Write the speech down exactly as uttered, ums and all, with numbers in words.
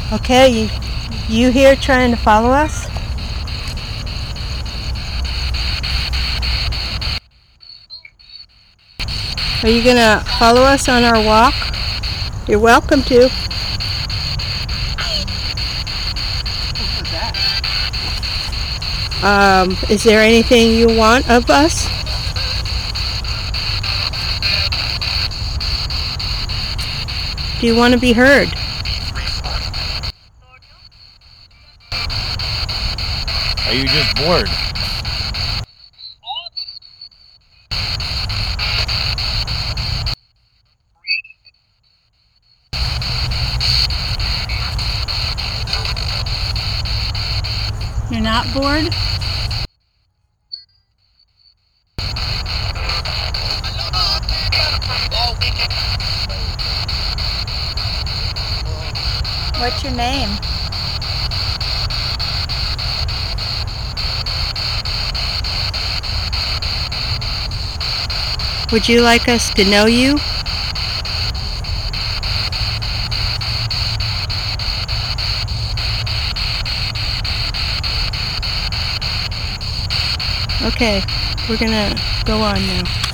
Okay, you, you here trying to follow us? Are you gonna follow us on our walk? You're welcome to. Um, is there anything you want of us? Do you want to be heard? Are you just bored? You're not bored? What's your name? Would you like us to know you? Okay, we're gonna go on now.